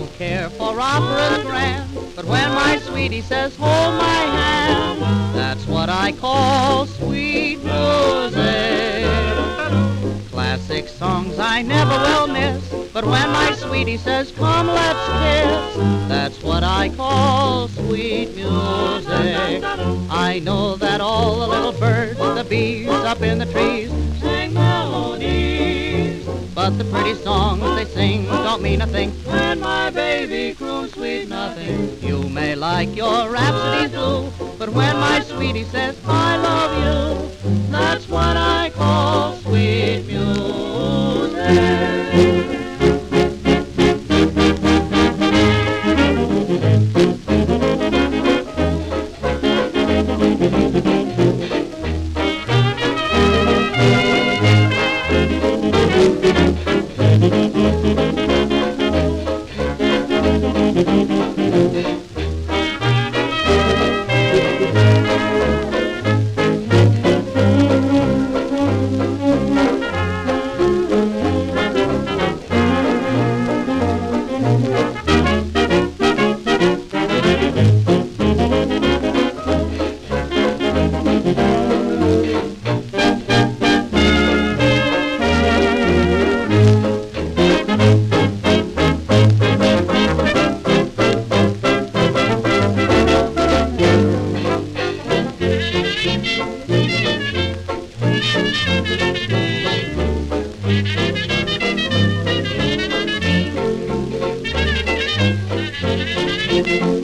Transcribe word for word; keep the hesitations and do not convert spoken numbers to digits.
don't care for operas grand, but when my sweetie says, hold my hand, that's what I call sweet music. Classic songs I never will miss, but when my sweetie says, come, let's kiss, that's what I call sweet music. I know that all the little birds, the bees up in the trees, sing melodies, but the pretty songs they sing don't mean a thing when my baby croons sweet nothing. You may like your rhapsodies blue, but when my sweetie says, I love you, that's what I call sweet music. Thank you.